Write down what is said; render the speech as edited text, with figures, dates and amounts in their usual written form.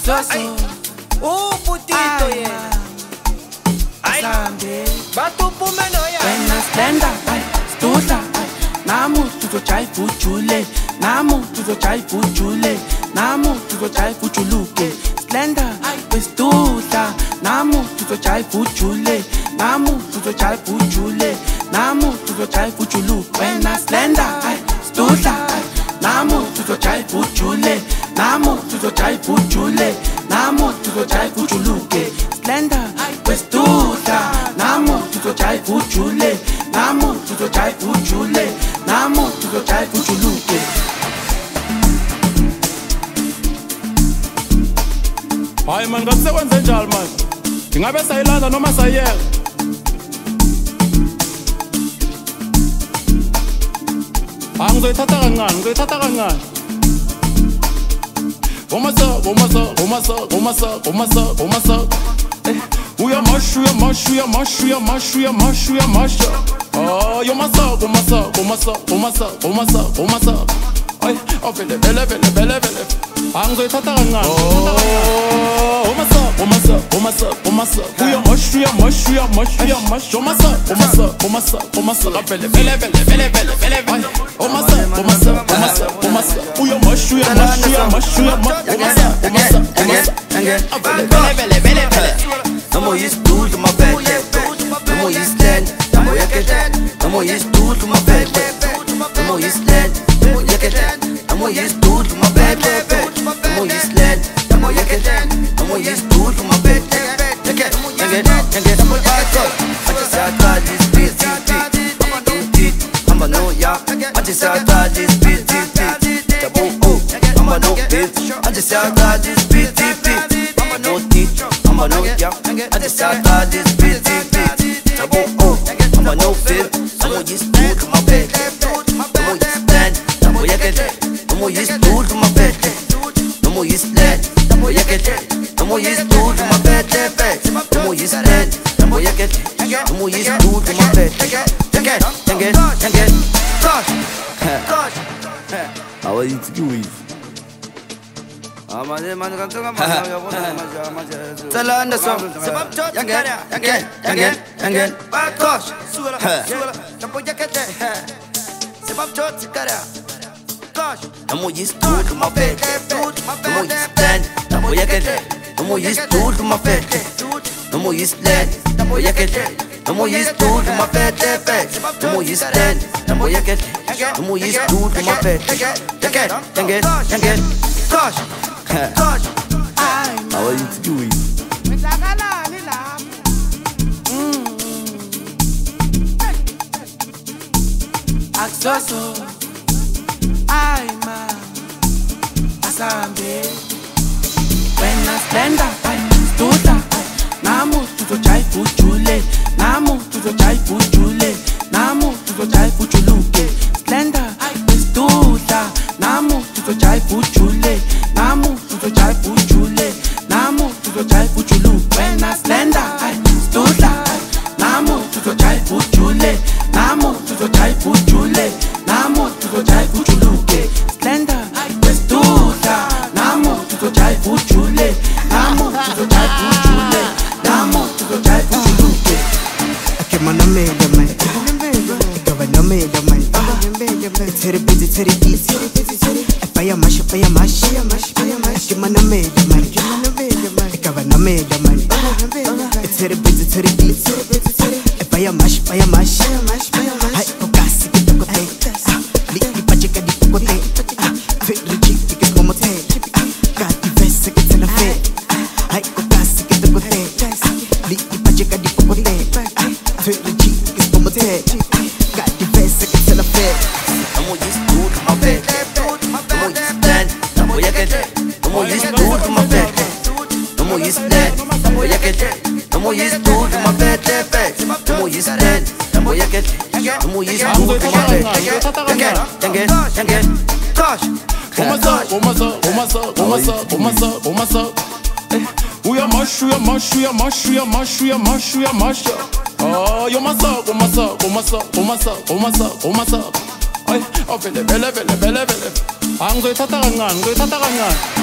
Aksoso Putito yena Asambe Batuphume noya Wena slender Stula Namu tuzojayiva ujule Namu tuzojayiva ujule Namu tuzojayiva ujuluke Slender Stula Namu tuzojayiva ujule Namu tuzojayiva ujule Namu tuzojayiva ujuluke Wena slender Stula Namu tuzojayiva ujule Namu tuzojayiva ujule Namu tuzojayiva ujuluke Slender Stula Namu tuzojayiva ujule Namu tuzojayiva ujule Namu tuzojayiva ujuluke Hayi man ngakusekwenze njalo man Ingabe sayilanda noma sayiyeka Ngizoyithatha kancane Gomasa Uyamash Oh yomasa Ay vele Ngizoyithatha kancane Gomasa Uyamash Vele No more is tudo uma bad. No more is land. No more yakket. No more is tudo uma bad. No more is land. No more yakket. No more is tudo uma bad. No more is land. No more yakket. No more is tudo uma bad. Yakket. No more yakket. I just said this busy. I'm a no ya. I just said this busy. I'm a no bitch. I just said this busy. I'm a no teach. I'm a no ya. I just said this busy. I'm a no fit. I'm a just do to my bed. I'm a just stand. I'm a yakket. I'm a just do to my bed. I'm a just stand. I'm a yakket. I'm a just do to my bed. I'm a just stand. I'm a yakket. I'm a just do to my bed. Yakket. Gosh. How are you doing? Talanda song Yangen Gosh Gosh Namo is two to my bed Namo is stand Namo yakete Namo is two to my bed Namo is land Namo yakete Namo is two to my bed Namo is stand Namo yakete Namo is two to my bed Yangen Gosh How are you doing? Aksoso Asambe Wena slender Stula Namu tuzojayiva ujule Namu tuzojayiva ujule Namu tuzojayiva ujuluke Slender Stula Namu tuzojayiva ujule Namu tuzojayiva ujule Namu tuzojayiva ujuluke Wena slender Stula Namu tuzojayiva ujule Namu tuzojayiva ujule Namu tuzojayiva ujuluke Slender Stula Namu tuzojayiva ujule Namu tuzojayiva ujule Namu tuzojayiva ujuluke Akema na mele man Ikawa na mele man Tere easy Fire mash Akema na mele man Ikawa na mele man Tere easy Fire mash Hai kokasi kitokote Liki pachika di kokote Feri chiki kikomote Kati vese kitana fe Hai kokasi kitokote Liki pachika di kokote Feri chiki kikomote Kati vese kitana fe Namo is two to my bed Namo is stand Namo yakete Namo is two to my bed Namo is stand Namo yakete Namo is two to my bed Namo is stand Namo yakete Namo is two to my bed Yangen Gosh Gomasa Uyamash Oh yomasa Ay vele Ngizoyithatha kancane